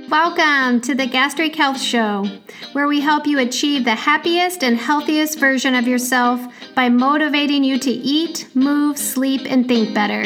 Welcome to the Gastric Health Show, where we help you achieve the happiest and healthiest version of yourself by motivating you to eat, move, sleep, and think better.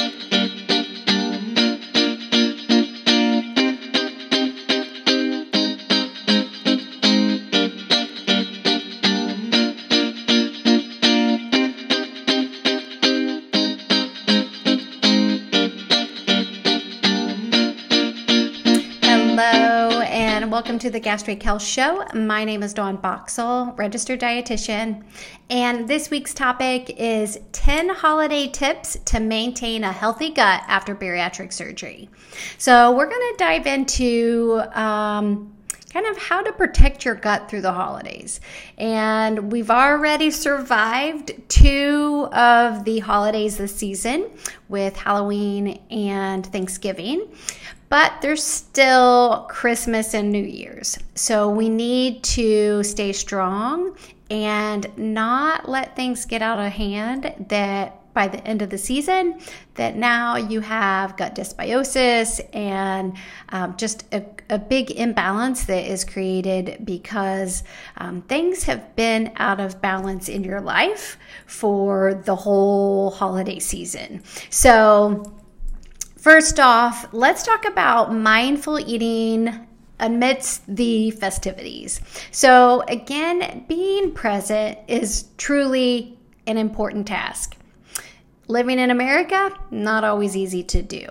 Welcome to the Gastric Health Show. My name is Dawn Boxall, registered dietitian, and this week's topic is 10 holiday tips to maintain a healthy gut after bariatric surgery. So we're going to dive into kind of how to protect your gut through the holidays. And we've already survived 2 of the holidays this season with Halloween and Thanksgiving. But there's still Christmas and New Year's. So we need to stay strong and not let things get out of hand that by the end of the season, that now you have gut dysbiosis and just a big imbalance that is created because things have been out of balance in your life for the whole holiday season. So first off, let's talk about mindful eating amidst the festivities. So again, being present is truly an important task. Living in America, not always easy to do.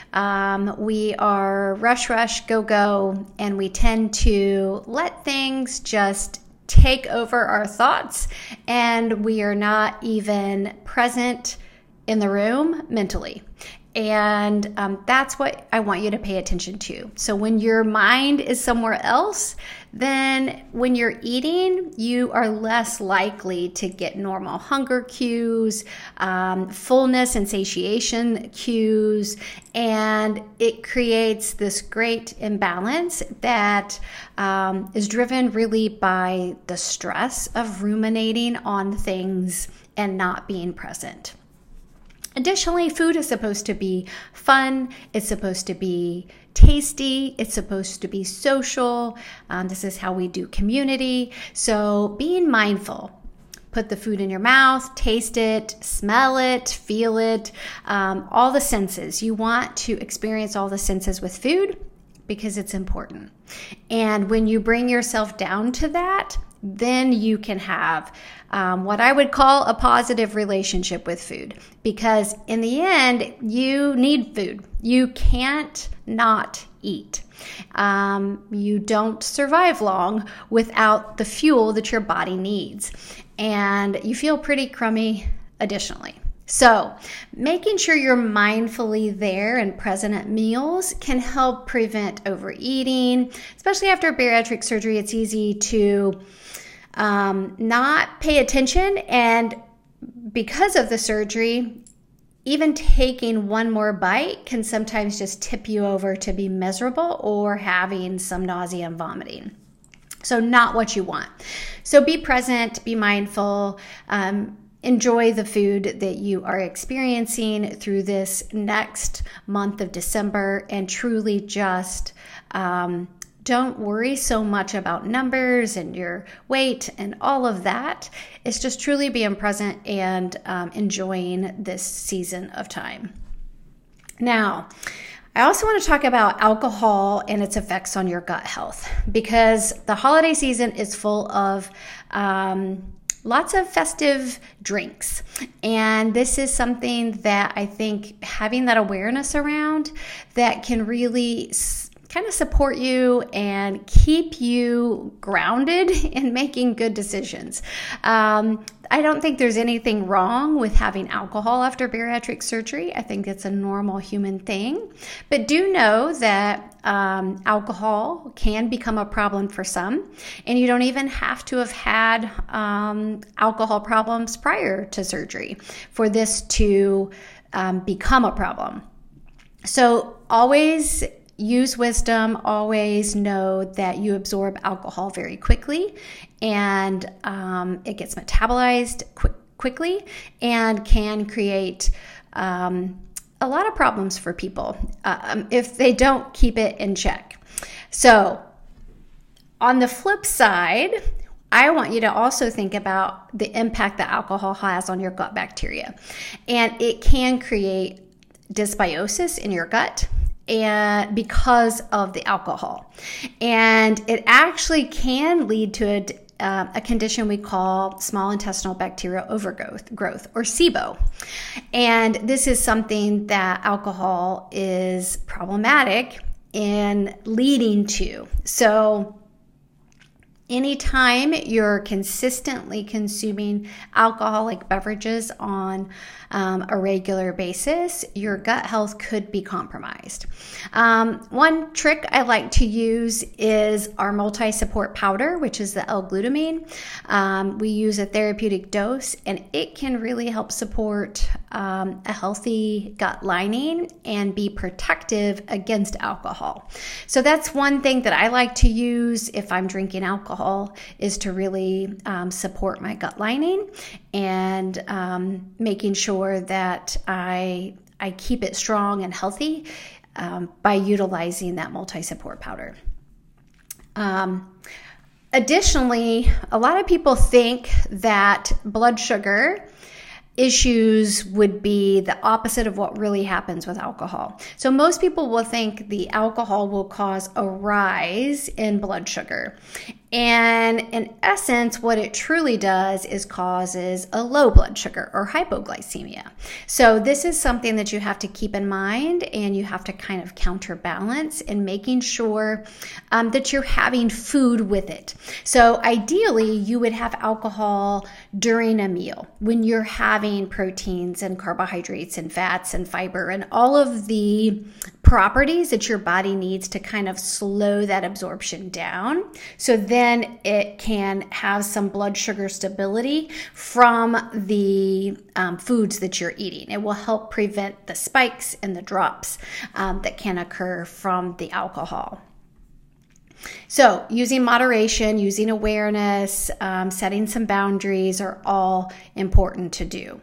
We are rush, go, and we tend to let things just take over our thoughts, and we are not even present in the room mentally. And that's what I want you to pay attention to. So when your mind is somewhere else, then when you're eating, you are less likely to get normal hunger cues, fullness and satiation cues, and it creates this great imbalance that is driven really by the stress of ruminating on things and not being present. Additionally, food is supposed to be fun, it's supposed to be tasty, it's supposed to be social. This is how we do community. So being mindful, put the food in your mouth, taste it, smell it, feel it, all the senses. You want to experience all the senses with food because it's important. And when you bring yourself down to that, then you can have what I would call a positive relationship with food, because in the end, you need food. You can't not eat. You don't survive long without the fuel that your body needs, and you feel pretty crummy additionally. So making sure you're mindfully there and present at meals can help prevent overeating, especially after bariatric surgery. It's easy to not pay attention, and because of the surgery, even taking one more bite can sometimes just tip you over to be miserable or having some nausea and vomiting. So not what you want. So be present, be mindful, enjoy the food that you are experiencing through this next month of December, and truly just don't worry so much about numbers and your weight and all of that. It's just truly being present and enjoying this season of time. Now, I also want to talk about alcohol and its effects on your gut health, because the holiday season is full of lots of festive drinks. And this is something that I think having that awareness around that can really kind of support you and keep you grounded in making good decisions. I don't think there's anything wrong with having alcohol after bariatric surgery. I think it's a normal human thing. But do know that alcohol can become a problem for some, and you don't even have to have had alcohol problems prior to surgery for this to become a problem. So always use wisdom, always know that you absorb alcohol very quickly, and it gets metabolized quickly and can create a lot of problems for people if they don't keep it in check. So on the flip side, I want you to also think about the impact that alcohol has on your gut bacteria. And it can create dysbiosis in your gut and because of the alcohol. And it actually can lead to a condition we call small intestinal bacterial overgrowth, or SIBO. And this is something that alcohol is problematic in leading to. So anytime you're consistently consuming alcoholic beverages on a regular basis, your gut health could be compromised. One trick I like to use is our multi-support powder, which is the L-glutamine. We use a therapeutic dose, and it can really help support a healthy gut lining and be protective against alcohol. So that's one thing that I like to use if I'm drinking alcohol, is to really support my gut lining and making sure that I keep it strong and healthy by utilizing that multi-support powder. Additionally, a lot of people think that blood sugar issues would be the opposite of what really happens with alcohol. So most people will think the alcohol will cause a rise in blood sugar. And in essence, what it truly does is causes a low blood sugar or hypoglycemia. So this is something that you have to keep in mind, and you have to kind of counterbalance in making sure that you're having food with it. So ideally, you would have alcohol during a meal when you're having proteins and carbohydrates and fats and fiber and all of the properties that your body needs to kind of slow that absorption down. So then it can have some blood sugar stability from the foods that you're eating. It will help prevent the spikes and the drops that can occur from the alcohol. So using moderation, using awareness, setting some boundaries are all important to do.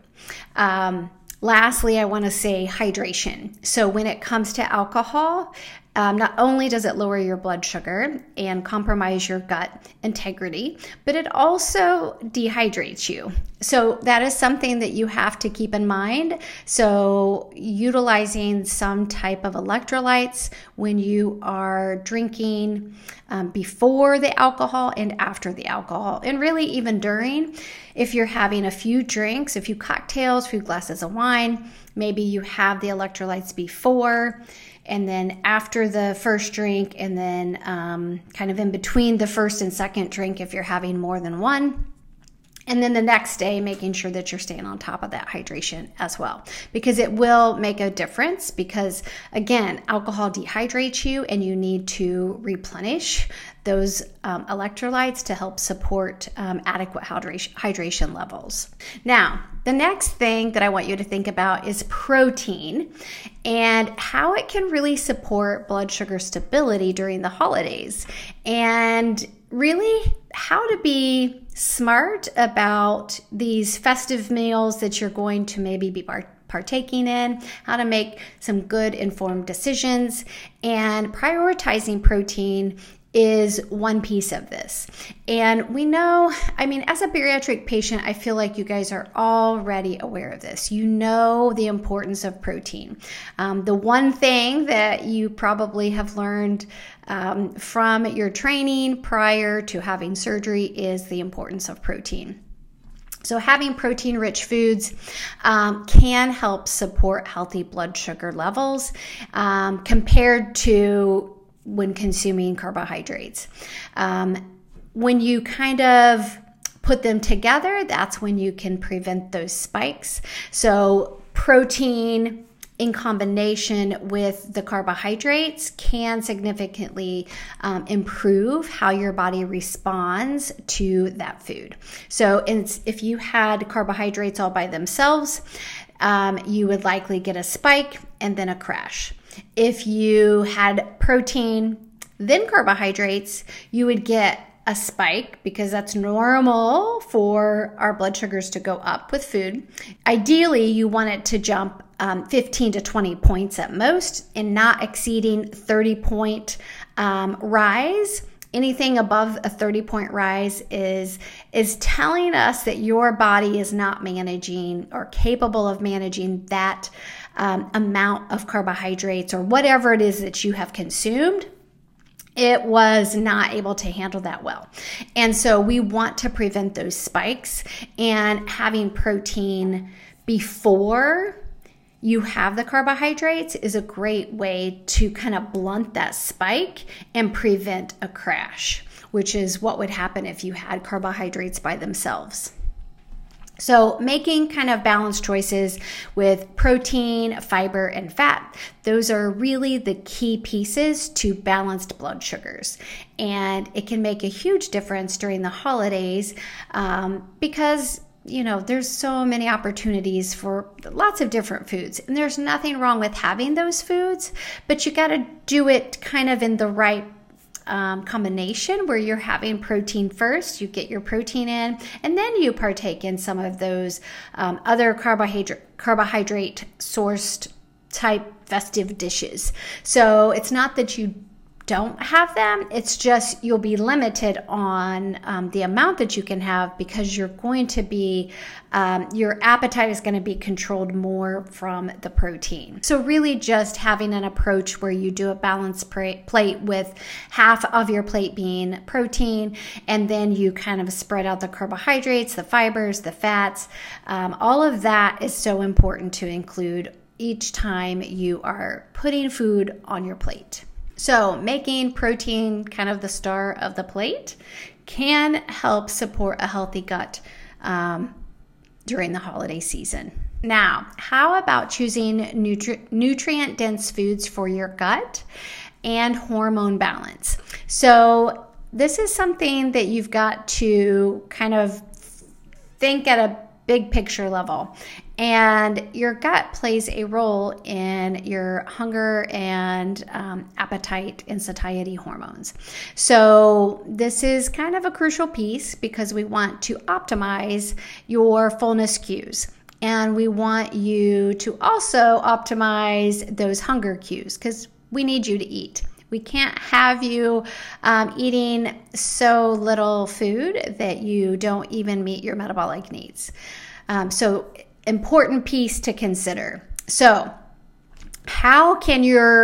Lastly, I want to say hydration. So when it comes to alcohol, not only does it lower your blood sugar and compromise your gut integrity, but it also dehydrates you. So that is something that you have to keep in mind. So utilizing some type of electrolytes when you are drinking before the alcohol and after the alcohol, and really even during. If you're having a few drinks, a few cocktails, a few glasses of wine, maybe you have the electrolytes before, and then after the first drink, and then kind of in between the first and second drink if you're having more than one. And then the next day, making sure that you're staying on top of that hydration as well, because it will make a difference. Because again, alcohol dehydrates you, and you need to replenish those electrolytes to help support adequate hydration levels. Now, the next thing that I want you to think about is protein and how it can really support blood sugar stability during the holidays, and really how to be smart about these festive meals that you're going to maybe be partaking in, how to make some good informed decisions. And prioritizing protein is one piece of this. And we know, as a bariatric patient, I feel like you guys are already aware of this. You know the importance of protein. The one thing that you probably have learned from your training prior to having surgery is the importance of protein. So having protein-rich foods can help support healthy blood sugar levels compared to when consuming carbohydrates. When you kind of put them together, that's when you can prevent those spikes. So protein in combination with the carbohydrates can significantly improve how your body responds to that food. So if you had carbohydrates all by themselves, you would likely get a spike and then a crash. If you had protein, then carbohydrates, you would get a spike, because that's normal for our blood sugars to go up with food. Ideally, you want it to jump 15 to 20 points at most, and not exceeding 30-point Rise, anything above a 30-point rise is telling us that your body is not managing or capable of managing that amount of carbohydrates or whatever it is that you have consumed. It was not able to handle that well. And so we want to prevent those spikes, and having protein before you have the carbohydrates is a great way to kind of blunt that spike and prevent a crash, which is what would happen if you had carbohydrates by themselves. So making kind of balanced choices with protein, fiber, and fat, those are really the key pieces to balanced blood sugars. And it can make a huge difference during the holidays because there's so many opportunities for lots of different foods. And there's nothing wrong with having those foods, but you got to do it kind of in the right combination where you're having protein first, you get your protein in, and then you partake in some of those other carbohydrate sourced type festive dishes. So it's not that you don't have them, it's just you'll be limited on the amount that you can have because you're going to be, your appetite is going to be controlled more from the protein. So really just having an approach where you do a balanced plate with half of your plate being protein, and then you kind of spread out the carbohydrates, the fibers, the fats. All of that is so important to include each time you are putting food on your plate. So making protein kind of the star of the plate can help support a healthy gut during the holiday season. Now, how about choosing nutrient-dense foods for your gut and hormone balance? So this is something that you've got to kind of think at a big picture level. And your gut plays a role in your hunger and appetite and satiety hormones. So this is kind of a crucial piece because we want to optimize your fullness cues. And we want you to also optimize those hunger cues because we need you to eat. We can't have you eating so little food that you don't even meet your metabolic needs. So important piece to consider. So how can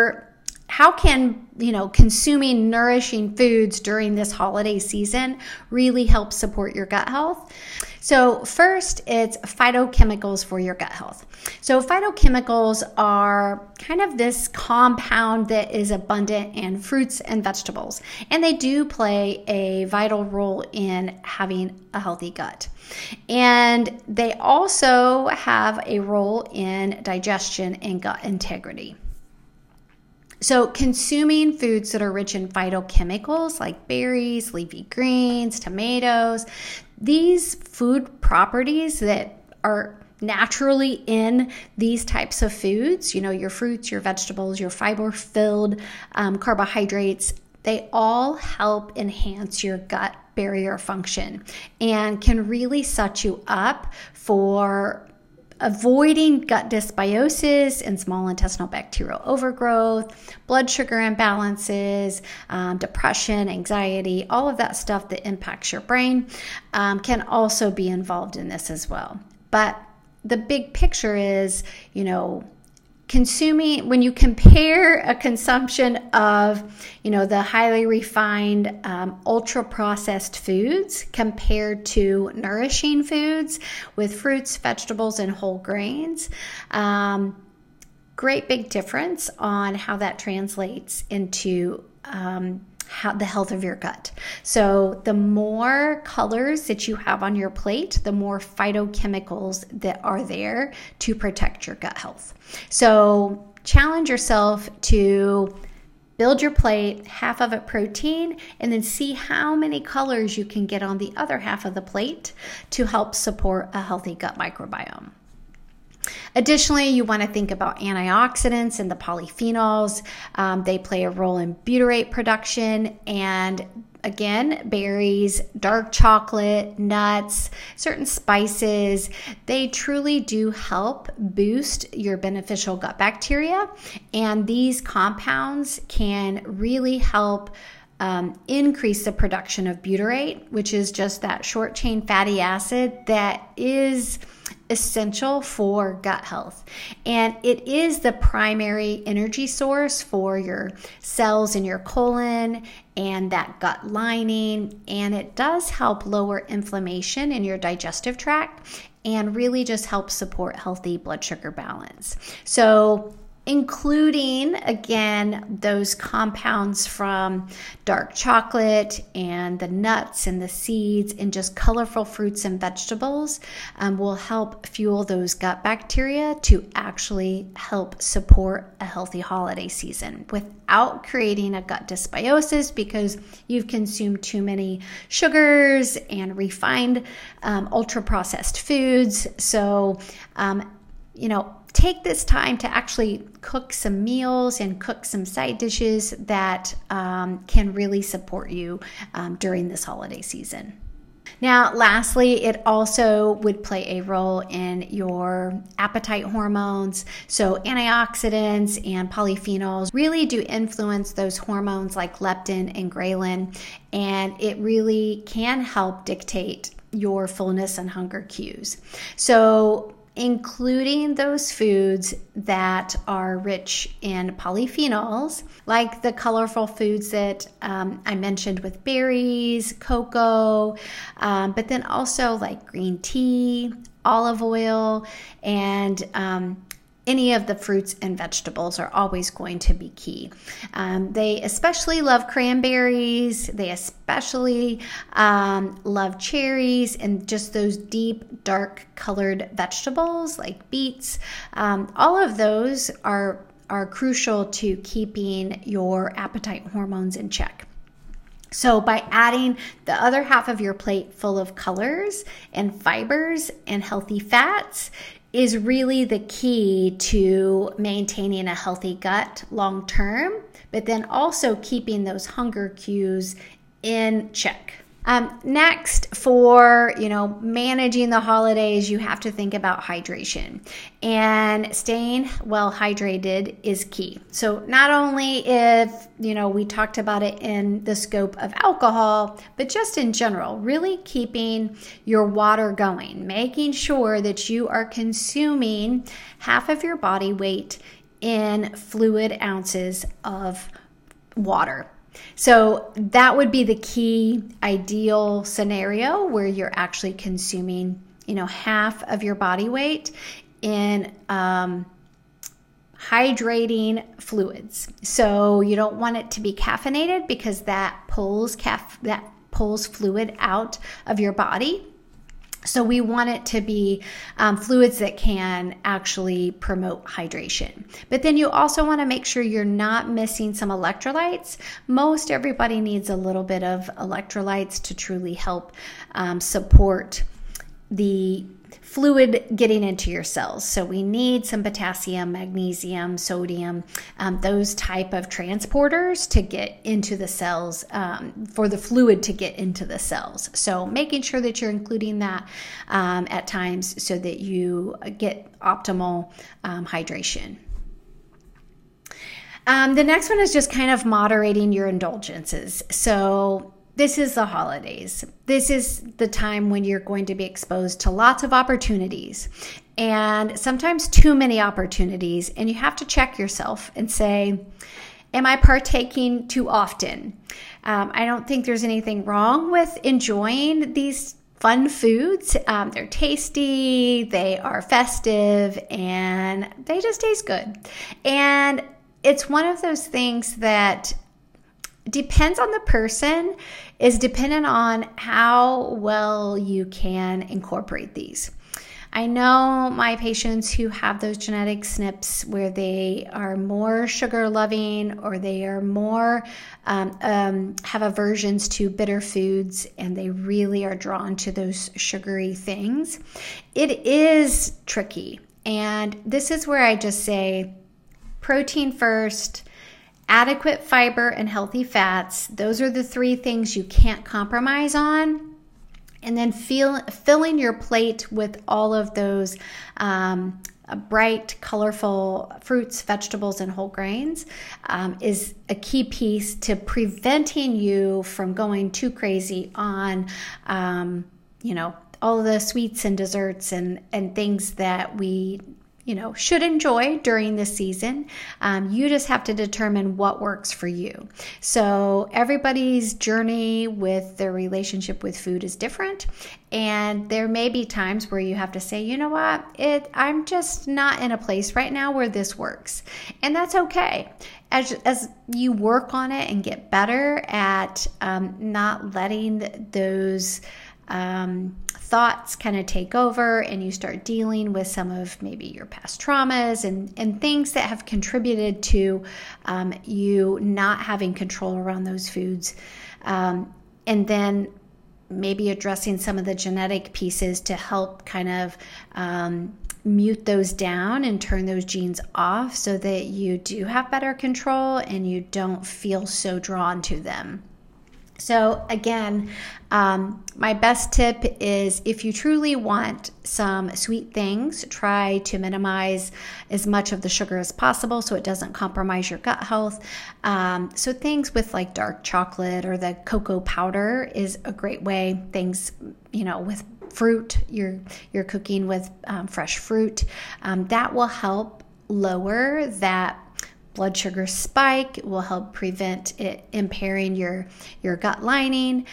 consuming nourishing foods during this holiday season really help support your gut health? So first, it's phytochemicals for your gut health. So phytochemicals are kind of this compound that is abundant in fruits and vegetables, and they do play a vital role in having a healthy gut. And they also have a role in digestion and gut integrity. So consuming foods that are rich in phytochemicals like berries, leafy greens, tomatoes, these food properties that are naturally in these types of foods, your fruits, your vegetables, your fiber-filled carbohydrates, they all help enhance your gut barrier function and can really set you up for avoiding gut dysbiosis and small intestinal bacterial overgrowth, blood sugar imbalances, depression, anxiety, all of that stuff that impacts your brain can also be involved in this as well. But the big picture is, consuming, when you compare a consumption of, the highly refined, ultra processed foods compared to nourishing foods with fruits, vegetables, and whole grains, great big difference on how that translates into the health of your gut. So the more colors that you have on your plate, the more phytochemicals that are there to protect your gut health. So challenge yourself to build your plate, half of it protein, and then see how many colors you can get on the other half of the plate to help support a healthy gut microbiome. Additionally, you want to think about antioxidants and the polyphenols. They play a role in butyrate production, and again, berries, dark chocolate, nuts, certain spices, they truly do help boost your beneficial gut bacteria. And these compounds can really help increase the production of butyrate, which is just that short chain fatty acid that is essential for gut health. And it is the primary energy source for your cells in your colon and that gut lining. And it does help lower inflammation in your digestive tract and really just help support healthy blood sugar balance. So including, again, those compounds from dark chocolate and the nuts and the seeds and just colorful fruits and vegetables will help fuel those gut bacteria to actually help support a healthy holiday season without creating a gut dysbiosis because you've consumed too many sugars and refined ultra-processed foods. So, take this time to actually cook some meals and cook some side dishes that can really support you during this holiday season. Now, lastly, it also would play a role in your appetite hormones. So antioxidants and polyphenols really do influence those hormones like leptin and ghrelin, and it really can help dictate your fullness and hunger cues. So including those foods that are rich in polyphenols, like the colorful foods that I mentioned with berries, cocoa, but then also like green tea, olive oil, and any of the fruits and vegetables are always going to be key. They especially love cranberries. They especially love cherries and just those deep, dark colored vegetables like beets. All of those are crucial to keeping your appetite hormones in check. So by adding the other half of your plate full of colors and fibers and healthy fats is really the key to maintaining a healthy gut long term, but then also keeping those hunger cues in check. Next, for managing the holidays, you have to think about hydration, and staying well hydrated is key. So not only if we talked about it in the scope of alcohol, but just in general, really keeping your water going, making sure that you are consuming half of your body weight in fluid ounces of water. So that would be the key ideal scenario where you're actually consuming, half of your body weight in hydrating fluids. So you don't want it to be caffeinated because that pulls fluid out of your body. So we want it to be fluids that can actually promote hydration. But then you also want to make sure you're not missing some electrolytes. Most everybody needs a little bit of electrolytes to truly help support the fluid getting into your cells. So we need some potassium, magnesium, sodium, those type of transporters to get into the cells, for the fluid to get into the cells. So making sure that you're including that at times so that you get optimal hydration. The next one is just kind of moderating your indulgences. So this is the holidays. This is the time when you're going to be exposed to lots of opportunities, and sometimes too many opportunities, and you have to check yourself and say, am I partaking too often? I don't think there's anything wrong with enjoying these fun foods. They're tasty, they are festive, and they just taste good. And it's one of those things that depends on the person, is dependent on how well you can incorporate these. I know my patients who have those genetic SNPs where they are more sugar loving, or they are more have aversions to bitter foods, and they really are drawn to those sugary things. It is tricky, and this is where I just say protein first, adequate fiber and healthy fats. Those are the three things you can't compromise on. And then filling your plate with all of those bright, colorful fruits, vegetables, and whole grains is a key piece to preventing you from going too crazy on, all of the sweets and desserts and things that we should enjoy during this season. You just have to determine what works for you. So everybody's journey with their relationship with food is different. And there may be times where you have to say, you know what, I'm just not in a place right now where this works. And that's okay. As you work on it and get better at not letting those thoughts kind of take over, and you start dealing with some of maybe your past traumas and things that have contributed to you not having control around those foods. And then maybe addressing some of the genetic pieces to help kind of mute those down and turn those genes off so that you do have better control and you don't feel so drawn to them. So again, my best tip is if you truly want some sweet things, try to minimize as much of the sugar as possible so it doesn't compromise your gut health. So things with like dark chocolate or the cocoa powder is a great way. Things, with fruit, you're cooking with fresh fruit, that will help lower that blood sugar spike. It will help prevent it impairing your gut lining,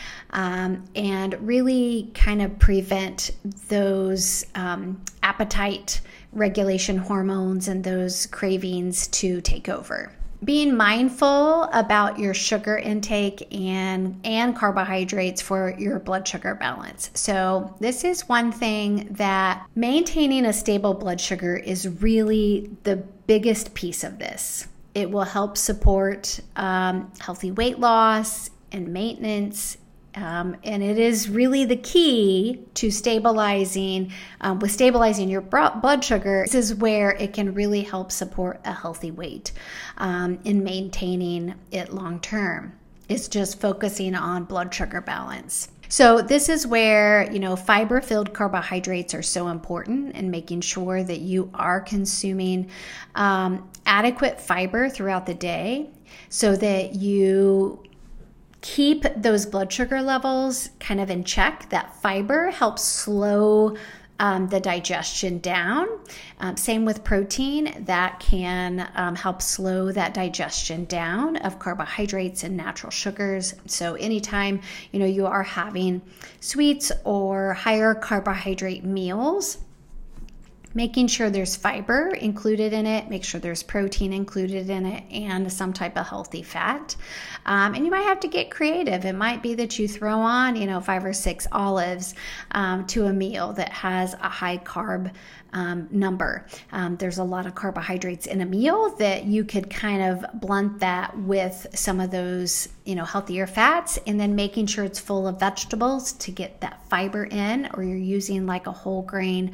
and really kind of prevent those appetite regulation hormones and those cravings to take over. Being mindful about your sugar intake and carbohydrates for your blood sugar balance. So this is one thing that maintaining a stable blood sugar is really the biggest piece of this. It will help support healthy weight loss and maintenance. And it is really the key to stabilizing your blood sugar. This is where it can really help support a healthy weight in maintaining it long term. It's just focusing on blood sugar balance. So this is where, fiber-filled carbohydrates are so important, and making sure that you are consuming adequate fiber throughout the day so that you keep those blood sugar levels kind of in check. That fiber helps slow the digestion down. Same with protein, that can help slow that digestion down of carbohydrates and natural sugars. So anytime you are having sweets or higher carbohydrate meals, making sure there's fiber included in it, make sure there's protein included in it, and some type of healthy fat. And you might have to get creative. It might be that you throw on, 5 or 6 olives to a meal that has a high carb number. There's a lot of carbohydrates in a meal that you could kind of blunt that with some of those, healthier fats, and then making sure it's full of vegetables to get that fiber in, or you're using like a whole grain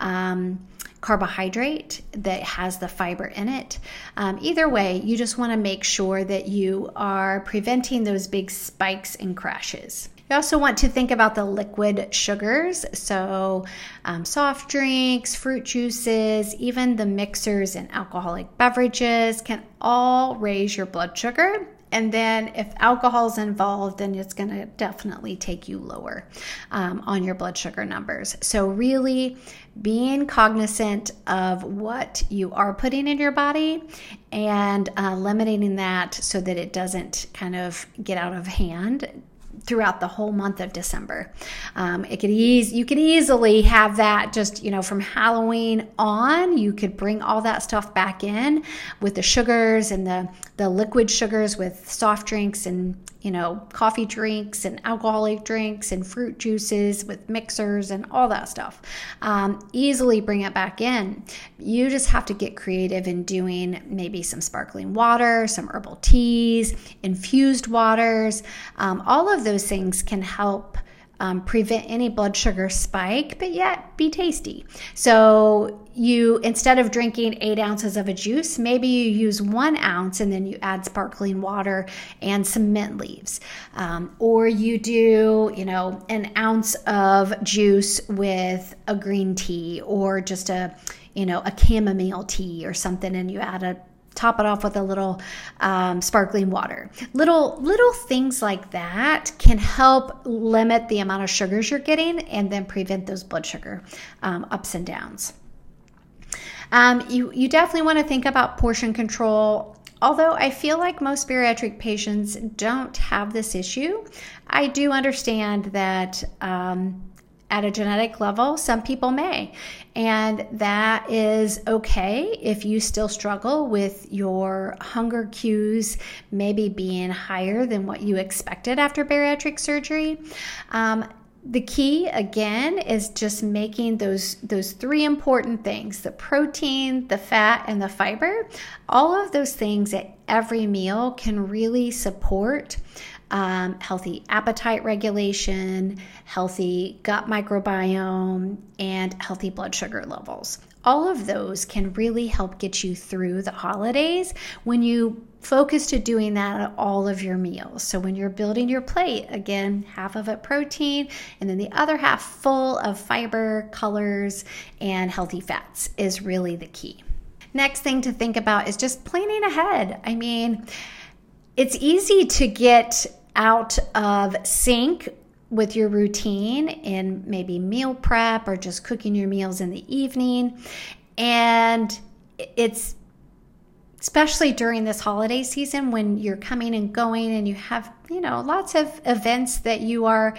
carbohydrate that has the fiber in it. Either way, you just want to make sure that you are preventing those big spikes and crashes. You also want to think about the liquid sugars, so soft drinks, fruit juices, even the mixers and alcoholic beverages can all raise your blood sugar. And then if alcohol is involved, then it's going to definitely take you lower on your blood sugar numbers. So really being cognizant of what you are putting in your body and limiting that so that it doesn't kind of get out of hand throughout the whole month of December. You could easily have that just, from Halloween on. You could bring all that stuff back in with the sugars and the liquid sugars with soft drinks and, coffee drinks and alcoholic drinks and fruit juices with mixers and all that stuff. Easily bring it back in. You just have to get creative in doing maybe some sparkling water, some herbal teas, infused waters. All of those things can help prevent any blood sugar spike, but yet be tasty. So you, instead of drinking 8 ounces of a juice, maybe you use 1 ounce and then you add sparkling water and some mint leaves. Or you do, an ounce of juice with a green tea or just a chamomile tea or something, and you top it off with a little sparkling water. Little things like that can help limit the amount of sugars you're getting and then prevent those blood sugar ups and downs. You definitely want to think about portion control. Although I feel like most bariatric patients don't have this issue, I do understand that at a genetic level, some people may, and that is okay if you still struggle with your hunger cues maybe being higher than what you expected after bariatric surgery. The key, again, is just making those 3 important things: the protein, the fat, and the fiber. All of those things at every meal can really support healthy appetite regulation, healthy gut microbiome, and healthy blood sugar levels. All of those can really help get you through the holidays when you focus to doing that at all of your meals. So when you're building your plate, again, half of it protein, and then the other half full of fiber, colors, and healthy fats is really the key. Next thing to think about is just planning ahead. I mean, it's easy to get out of sync with your routine in maybe meal prep or just cooking your meals in the evening. And it's especially during this holiday season when you're coming and going and you have, lots of events that you are,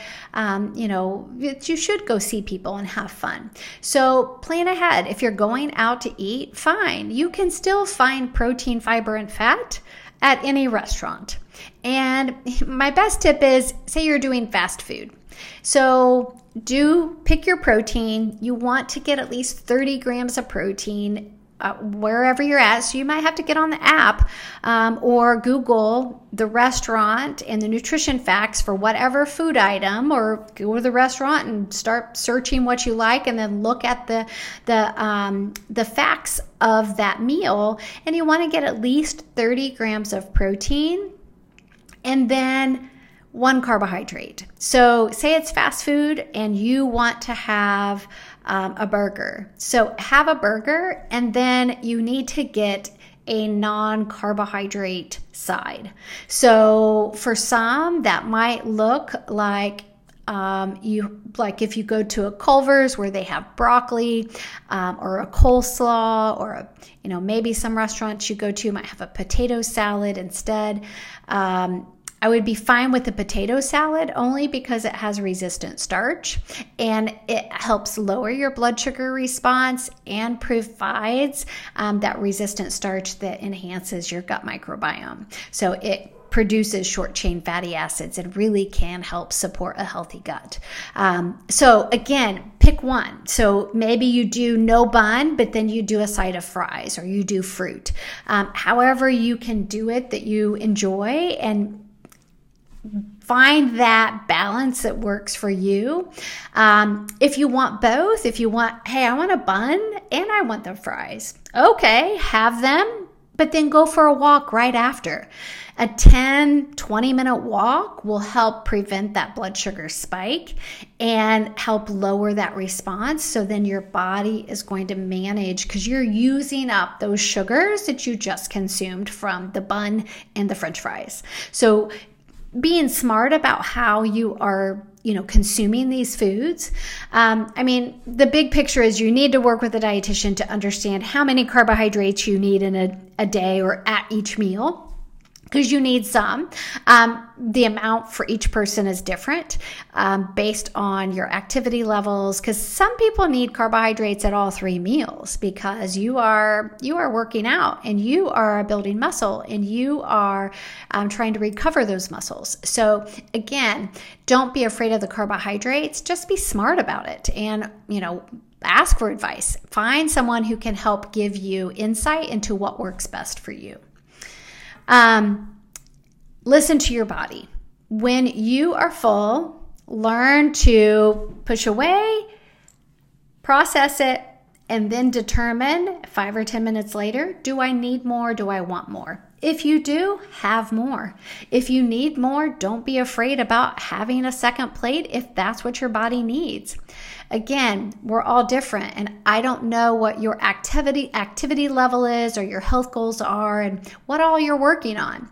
that you should go see people and have fun. So plan ahead. If you're going out to eat, fine. You can still find protein, fiber, and fat at any restaurant. And my best tip is, say you're doing fast food. So pick your protein. You want to get at least 30 grams of protein wherever you're at. So you might have to get on the app or Google the restaurant and the nutrition facts for whatever food item, or go to the restaurant and start searching what you like and then look at the facts of that meal. And you want to get at least 30 grams of protein and then 1 carbohydrate. So say it's fast food and you want to have a burger. So have a burger, and then you need to get a non-carbohydrate side. So for some, that might look like if you go to a Culver's where they have broccoli or a coleslaw, or maybe some restaurants you go to might have a potato salad instead. I would be fine with the potato salad only because it has resistant starch and it helps lower your blood sugar response and provides that resistant starch that enhances your gut microbiome. So it produces short chain fatty acids and really can help support a healthy gut. So again, pick one. So maybe you do no bun, but then you do a side of fries, or you do fruit. However you can do it that you enjoy, and find that balance that works for you. If you want both, if you want, hey, I want a bun and I want the fries. Okay, have them, but then go for a walk right after. A 10-20 minute walk will help prevent that blood sugar spike and help lower that response. So then your body is going to manage, because you're using up those sugars that you just consumed from the bun and the French fries. So being smart about how you are, consuming these foods. The big picture is you need to work with a dietitian to understand how many carbohydrates you need in a day or at each meal, because you need some. The amount for each person is different based on your activity levels, because some people need carbohydrates at all 3 meals because you are working out and you are building muscle and you are trying to recover those muscles. So again, don't be afraid of the carbohydrates. Just be smart about it and, ask for advice. Find someone who can help give you insight into what works best for you. Listen to your body. When you are full Learn to push away, process it, and then determine 5 or 10 minutes later, do I need more? Do I want more? If you do, have more. If you need more, don't be afraid about having a second plate if that's what your body needs. Again, we're all different, and I don't know what your activity level is or your health goals are and what all you're working on.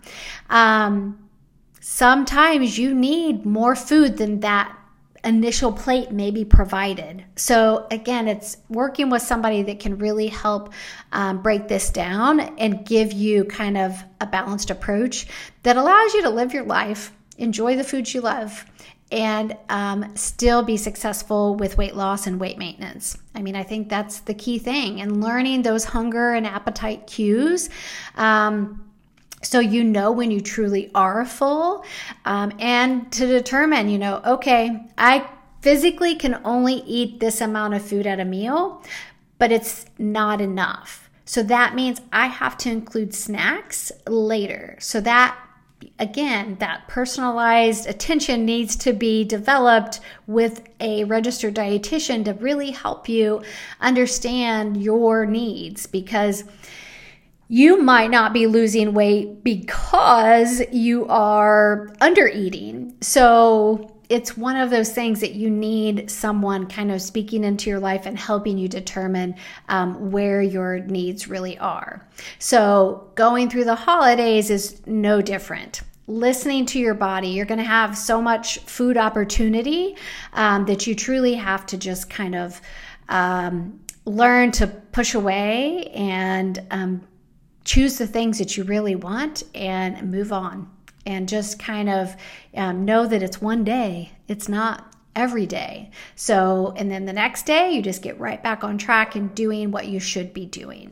Sometimes you need more food than that initial plate may be provided. So again, it's working with somebody that can really help break this down and give you kind of a balanced approach that allows you to live your life, enjoy the foods you love, and still be successful with weight loss and weight maintenance. I mean, I think that's the key thing, and learning those hunger and appetite cues. So you know when you truly are full, and to determine, okay, I physically can only eat this amount of food at a meal, but it's not enough. So that means I have to include snacks later. So that, again, that personalized attention needs to be developed with a registered dietitian to really help you understand your needs, because you might not be losing weight because you are under eating. So it's one of those things that you need someone kind of speaking into your life and helping you determine where your needs really are. So going through the holidays is no different. Listening to your body, you're going to have so much food opportunity that you truly have to just kind of learn to push away and choose the things that you really want and move on, and just kind of know that it's one day. It's not every day. So, and then the next day you just get right back on track and doing what you should be doing.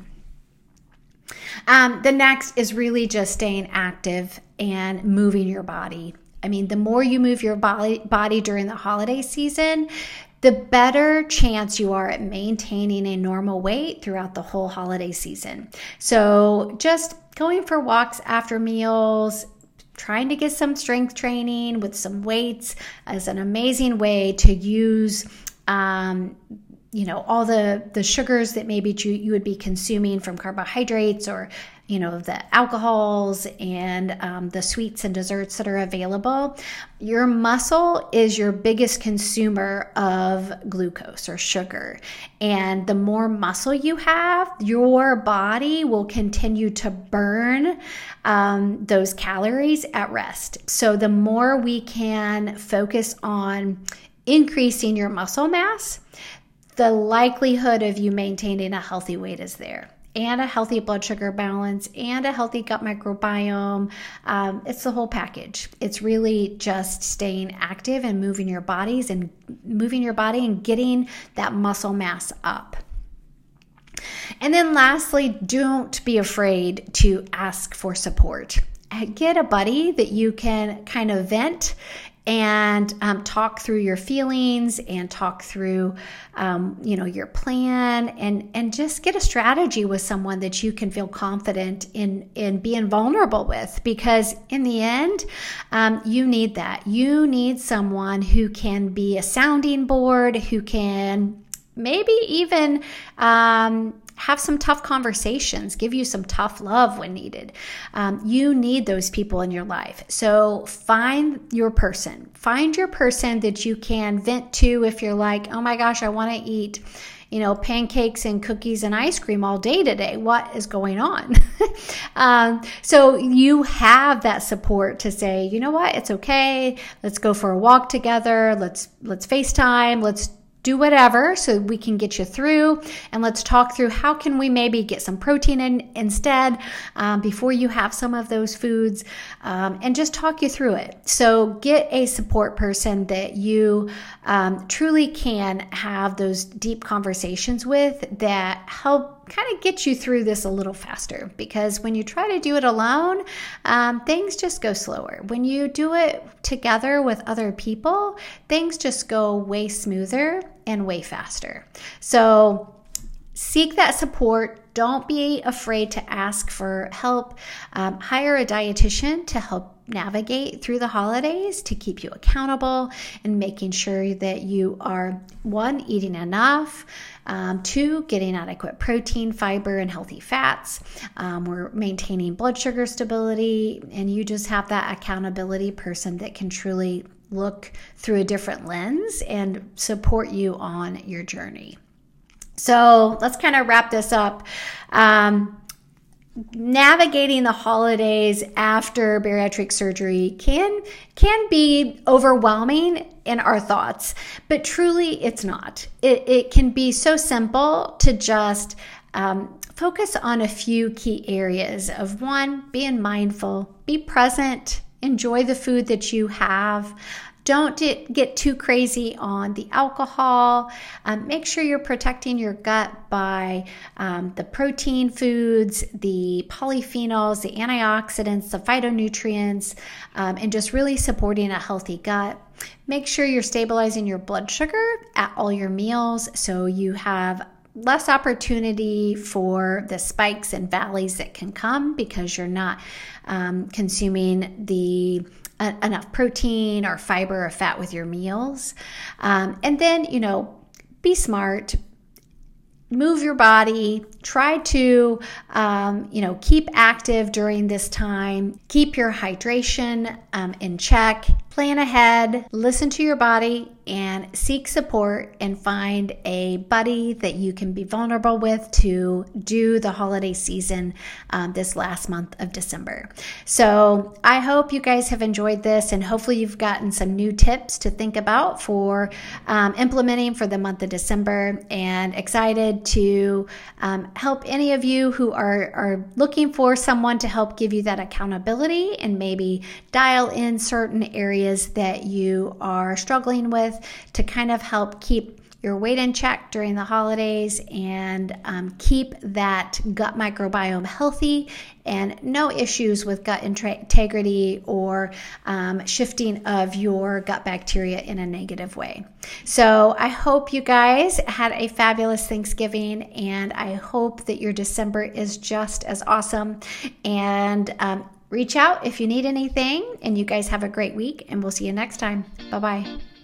The next is really just staying active and moving your body. I mean, the more you move your body during the holiday season, the better chance you are at maintaining a normal weight throughout the whole holiday season. So just going for walks after meals, trying to get some strength training with some weights is an amazing way to use all the sugars that maybe you would be consuming from carbohydrates, or the alcohols and the sweets and desserts that are available. Your muscle is your biggest consumer of glucose or sugar. And the more muscle you have, your body will continue to burn those calories at rest. So the more we can focus on increasing your muscle mass, the likelihood of you maintaining a healthy weight is there, and a healthy blood sugar balance, and a healthy gut microbiome. It's the whole package. It's really just staying active and moving your body and getting that muscle mass up. And then lastly, don't be afraid to ask for support. Get a buddy that you can kind of vent and talk through your feelings and talk through, your plan, and just get a strategy with someone that you can feel confident in being vulnerable with, because in the end, you need that. You need someone who can be a sounding board, who can maybe even have some tough conversations, give you some tough love when needed. You need those people in your life. So find your person that you can vent to if you're like, oh my gosh, I want to eat, pancakes and cookies and ice cream all day today. What is going on? So you have that support to say, you know what, it's okay. Let's go for a walk together. Let's FaceTime. Let's do whatever so we can get you through, and let's talk through how can we maybe get some protein in instead before you have some of those foods, and just talk you through it. So get a support person that you truly can have those deep conversations with that help kind of get you through this a little faster, because when you try to do it alone, things just go slower. When you do it together with other people, things just go way smoother and way faster. So seek that support. Don't be afraid to ask for help. Hire a dietitian to help navigate through the holidays to keep you accountable and making sure that you are, 1, eating enough, 2, getting adequate protein, fiber, and healthy fats. We're maintaining blood sugar stability, and you just have that accountability person that can truly look through a different lens and support you on your journey. So let's kind of wrap this up. Navigating the holidays after bariatric surgery can be overwhelming in our thoughts, but truly it's not. It can be so simple to just focus on a few key areas of, 1, being mindful, be present, enjoy the food that you have. Don't get too crazy on the alcohol. Make sure you're protecting your gut by the protein foods, the polyphenols, the antioxidants, the phytonutrients, and just really supporting a healthy gut. Make sure you're stabilizing your blood sugar at all your meals so you have less opportunity for the spikes and valleys that can come because you're not consuming enough protein or fiber or fat with your meals. And then, be smart, move your body, try to, keep active during this time, keep your hydration in check, plan ahead, listen to your body, and seek support and find a buddy that you can be vulnerable with to do the holiday season this last month of December. So I hope you guys have enjoyed this, and hopefully you've gotten some new tips to think about for implementing for the month of December, and excited to help any of you who are looking for someone to help give you that accountability and maybe dial in certain areas that you are struggling with to kind of help keep your weight in check during the holidays and keep that gut microbiome healthy and no issues with gut integrity or shifting of your gut bacteria in a negative way. So I hope you guys had a fabulous Thanksgiving, and I hope that your December is just as awesome. And reach out if you need anything, and you guys have a great week, and we'll see you next time. Bye-bye.